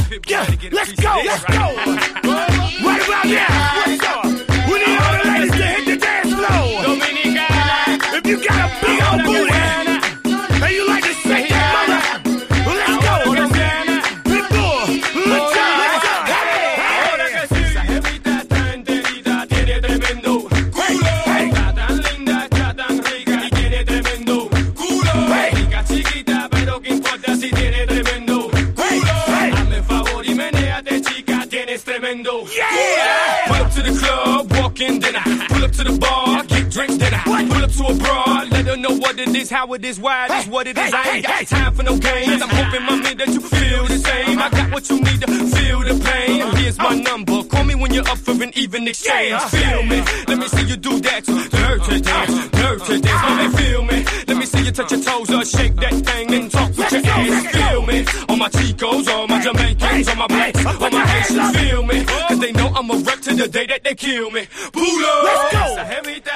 Yeah, let's go. Right about now. What's up? We need all the ladies to hit the dance floor. If you got a big old booty and you like to shake that mother, well, let's go. Pitbull, let's go. Ahora que sí, esa jevita está enterita, tiene tremendo culo. Está tan linda, está tan rica y tiene tremendo culo. Rica chiquita, pero qué importa si tiene tremendo culo. Hazme favor y menéate, chica, tienes tremendo culo. Pull up to the club, walk in, then I pull up to the bar, get drinks, then I pull up to a broad, let her know what it is, how it is, why it is, what it is. I ain't got time for no games. I'm hoping, mommy, that you feel the same. I got what you need to feel the pain. Here's my number. Call me when you're up for an even exchange. Feel me. Let me see you do that. Dirty dance, dirty dance. Let me feel me. Let me see you touch your toes or shake that thing and talk with your ass. Feel me. All my Chicos, all my Jamaicans, all my blacks, all my Haitians. Feel me. Cause they know I'm a wreck to the day that they kill me. Pull up. Let's go. Esa jevita